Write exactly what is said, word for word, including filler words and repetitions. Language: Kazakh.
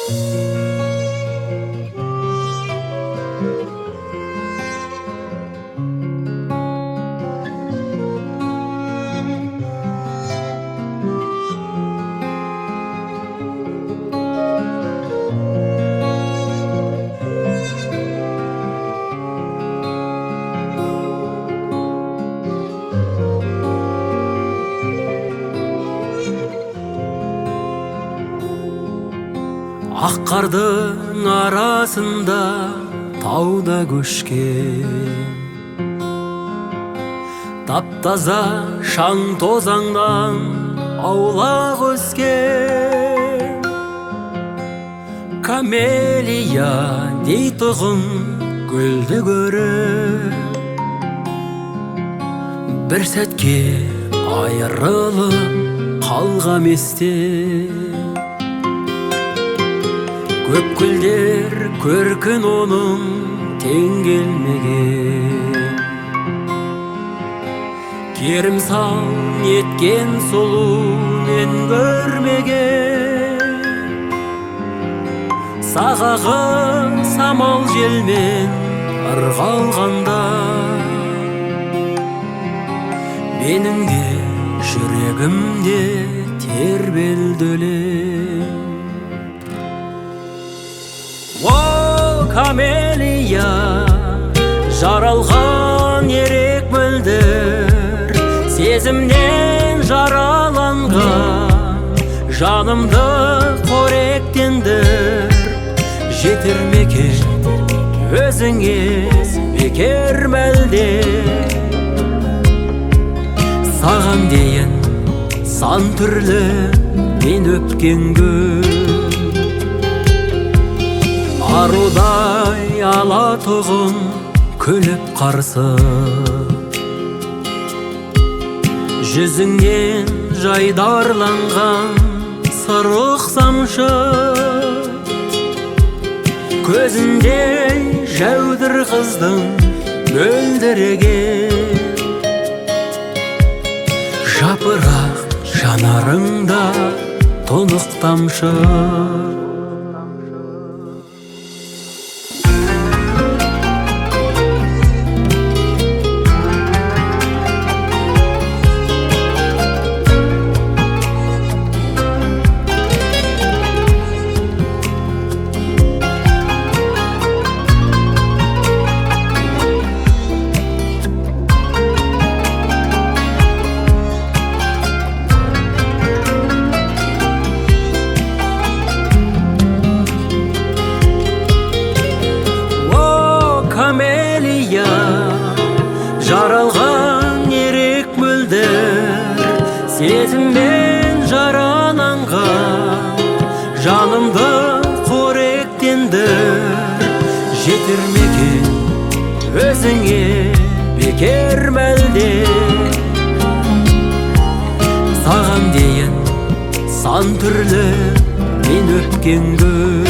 Ақ қардың арасында тауда көшкен, таптаза шаң тозаңнан аулақ өскен. Камелия дейтұғын гүлді көріп, бір сәтке айырылып қалғам есте. Көп гүлдер көркін оның тең келмеген, керім сан еткен сұлу мен көрмеген. Сағағы самал желмен ырғалғанда, менің де жүрегімде тербелді. О, камелия, жаралған ерек мөлдір, сезімнен жараланған жанымды қоректендір. Жетер ме екен өзіңе бекер мәлде, саған дейін сан түрлі мен өпкен гүл. Арудай алатұғын күліп қарсы, жүзіңнен жайдарланған сырық самшы, көзіндей жәудір қыздың мөлдіреген. Жапырақ жанарыңда тұнық тамшы. Камелия, жаралған ерек мөлдір, сезіммен жараланған жанымды қоректендір. Жетер ме екен өзіңе бекер мәлде, саған дейін сан түрлі мен өпкен гүл.